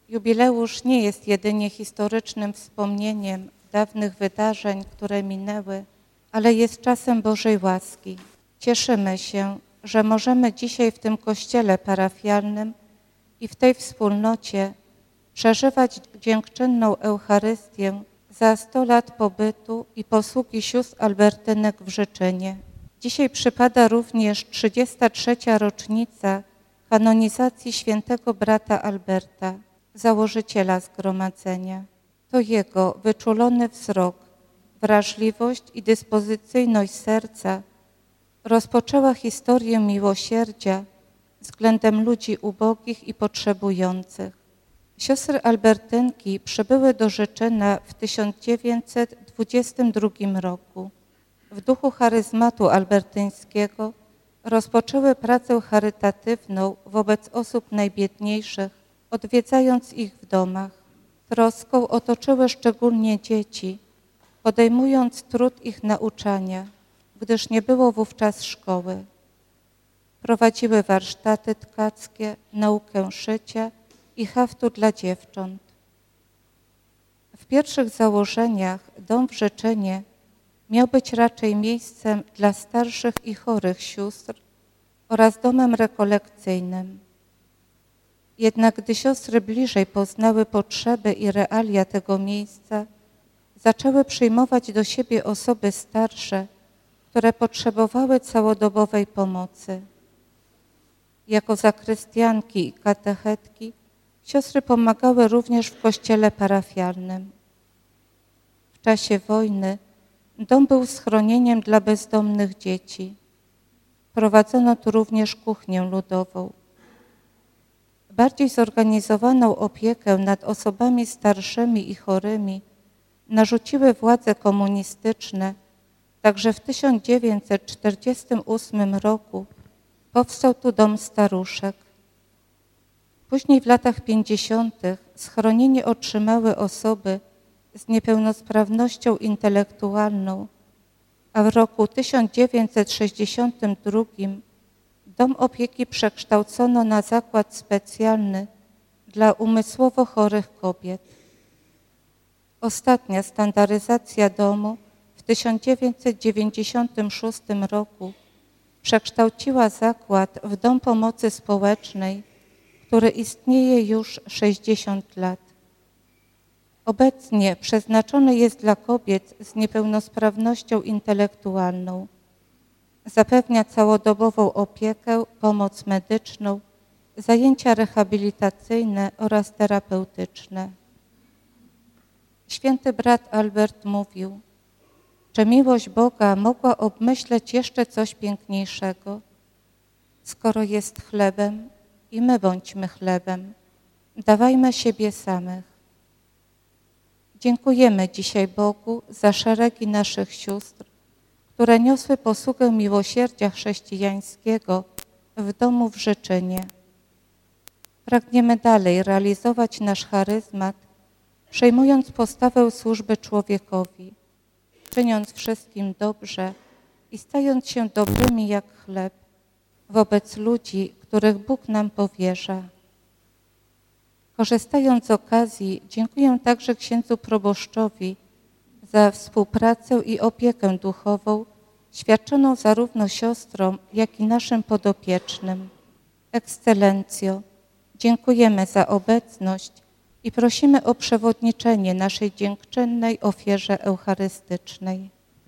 Jubileusz nie jest jedynie historycznym wspomnieniem dawnych wydarzeń, które minęły, ale jest czasem Bożej łaski. Cieszymy się, że możemy dzisiaj w tym kościele parafialnym i w tej wspólnocie przeżywać dziękczynną Eucharystię za 100 lat pobytu i posługi sióstr Albertynek w Życzynie. Dzisiaj przypada również 33. rocznica kanonizacji świętego brata Alberta, założyciela zgromadzenia. To jego wyczulony wzrok, wrażliwość i dyspozycyjność serca rozpoczęła historię miłosierdzia względem ludzi ubogich i potrzebujących. Siostry Albertynki przybyły do Życzyna w 1922 roku. W duchu charyzmatu albertyńskiego rozpoczęły pracę charytatywną wobec osób najbiedniejszych, odwiedzając ich w domach. Troską otoczyły szczególnie dzieci, podejmując trud ich nauczania, gdyż nie było wówczas szkoły. Prowadziły warsztaty tkackie, naukę szycia i haftu dla dziewcząt. W pierwszych założeniach dom w Życzynie miał być raczej miejscem dla starszych i chorych sióstr oraz domem rekolekcyjnym. Jednak gdy siostry bliżej poznały potrzeby i realia tego miejsca, zaczęły przyjmować do siebie osoby starsze, które potrzebowały całodobowej pomocy. Jako zakrystianki i katechetki siostry pomagały również w kościele parafialnym. W czasie wojny dom był schronieniem dla bezdomnych dzieci. Prowadzono tu również kuchnię ludową. Bardziej zorganizowaną opiekę nad osobami starszymi i chorymi narzuciły władze komunistyczne, także w 1948 roku powstał tu dom staruszek. Później w latach 50. schronienie otrzymały osoby z niepełnosprawnością intelektualną, a w roku 1962 dom opieki przekształcono na zakład specjalny dla umysłowo chorych kobiet. Ostatnia standaryzacja domu w 1996 roku przekształciła zakład w dom pomocy społecznej, który istnieje już 60 lat. Obecnie przeznaczony jest dla kobiet z niepełnosprawnością intelektualną. Zapewnia całodobową opiekę, pomoc medyczną, zajęcia rehabilitacyjne oraz terapeutyczne. Święty brat Albert mówił, że miłość Boga mogła obmyśleć jeszcze coś piękniejszego. Skoro jest chlebem, i my bądźmy chlebem. Dawajmy siebie samych. Dziękujemy dzisiaj Bogu za szeregi naszych sióstr, które niosły posługę miłosierdzia chrześcijańskiego w domu w Życzynie. Pragniemy dalej realizować nasz charyzmat, przejmując postawę służby człowiekowi, czyniąc wszystkim dobrze i stając się dobrymi jak chleb wobec ludzi, których Bóg nam powierza. Korzystając z okazji, dziękuję także księdzu proboszczowi za współpracę i opiekę duchową świadczoną zarówno siostrom, jak i naszym podopiecznym. Ekscelencjo, dziękujemy za obecność i prosimy o przewodniczenie naszej dziękczynnej ofierze eucharystycznej.